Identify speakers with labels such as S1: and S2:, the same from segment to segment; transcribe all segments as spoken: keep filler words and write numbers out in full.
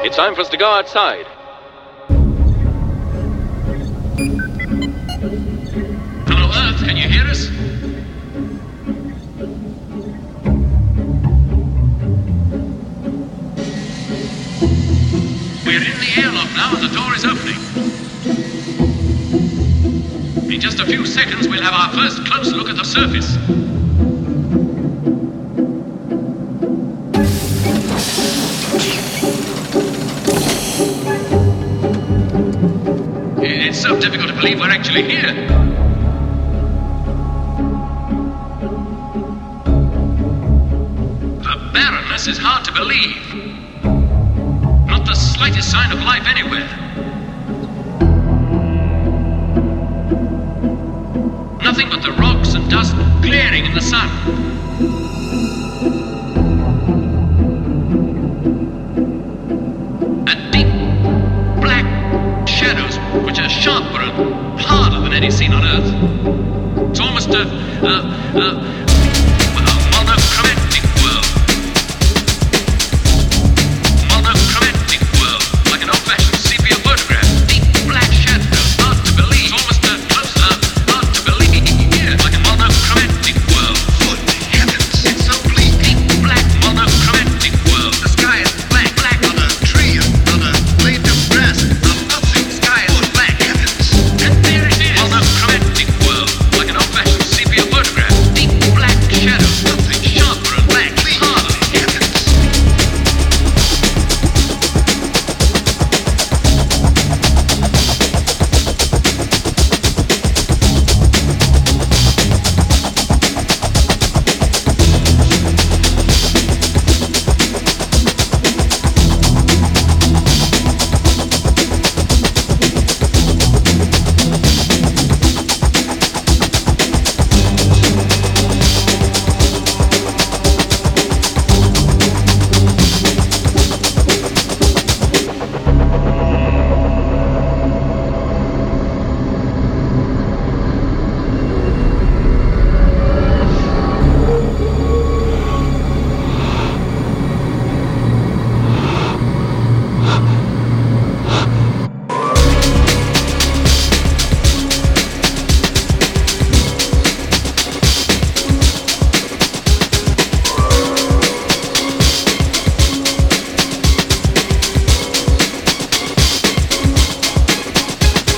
S1: It's time for us to go outside.
S2: Hello, Earth, can you hear us? We're in the airlock now and the door is opening. In just a few seconds, we'll have our first close look at the surface. It's so difficult to believe we're actually here. The barrenness is hard to believe. Not the slightest sign of life anywhere. Nothing but the rocks and dust glaring in the sun. And deep, black shadows which are sharper and harder than any seen on Earth. It's almost a, a, a, a monochromatic world. Monochromatic world, like an old-fashioned sepia photograph. Deep black shadows, hard to believe. It's almost a close, uh, hard to believe. Yeah, like a monochromatic world. Good heavens, it's so bleak. Deep black monochromatic world. The sky is black, black. Not a tree, not a blade of grass, not nothing. The sky is black heavens. And there it is. Monochromatic world, like an old-fashioned sepia photograph. Deep black shadows, nothing sharper and black, harder. Heavens.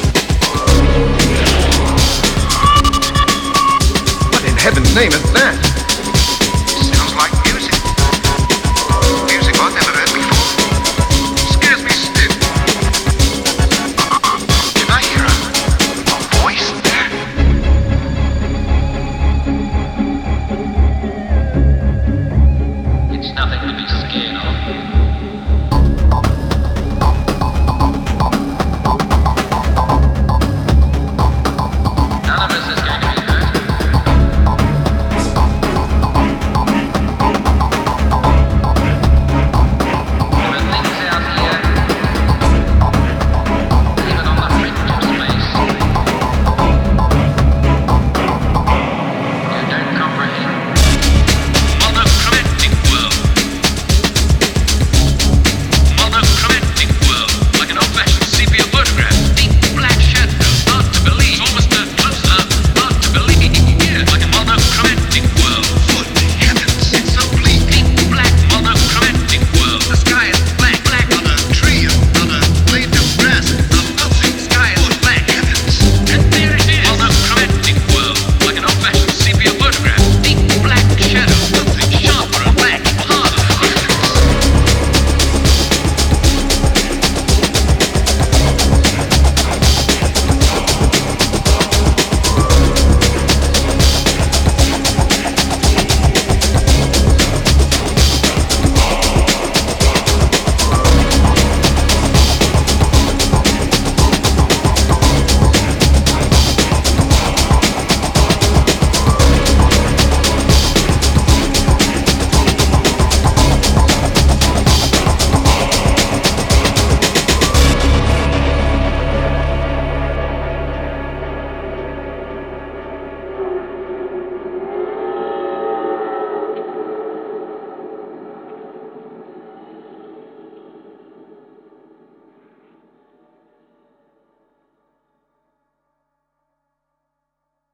S3: Heaven's name is that?